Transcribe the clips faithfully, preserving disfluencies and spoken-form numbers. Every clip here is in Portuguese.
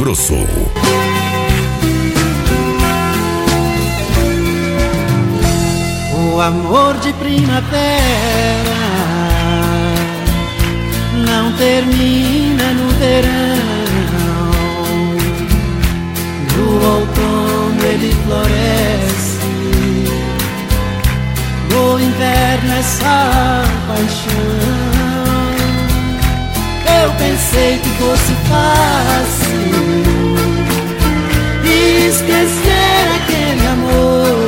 Grosso. O amor de primavera não termina no verão. No outono ele floresce, no inverno é só paixão. Eu pensei que fosse fácil esquecer aquele amor,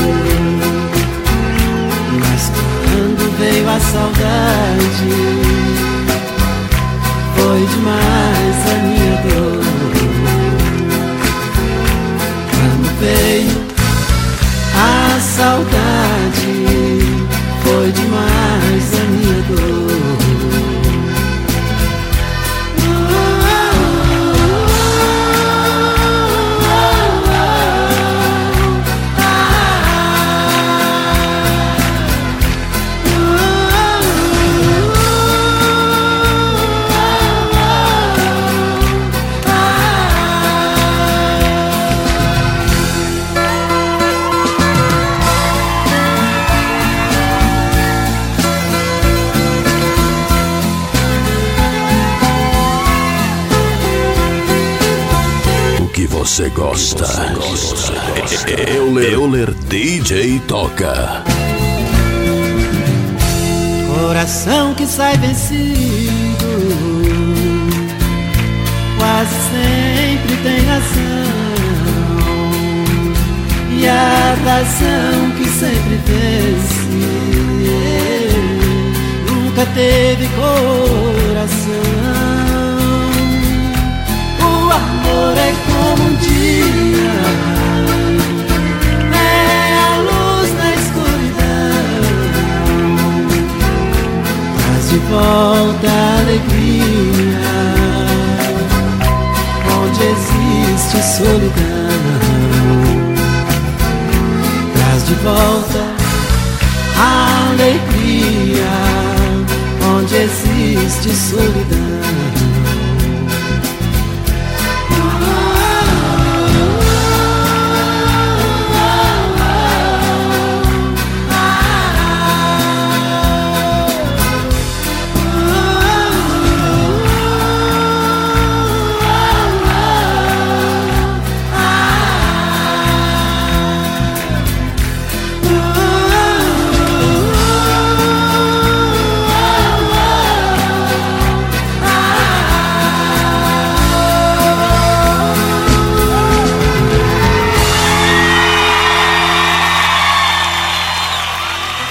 mas quando veio a saudade, foi demais a minha dor. Quando veio a saudade, foi demais a minha dor. Você gosta. Euler, Euler D J toca. Coração que sai vencido quase sempre tem razão, e a razão que sempre vence nunca teve coração. O amor é como um dia, é a luz na escuridão, traz de volta a alegria onde existe solidão. Traz de volta a alegria onde existe solidão.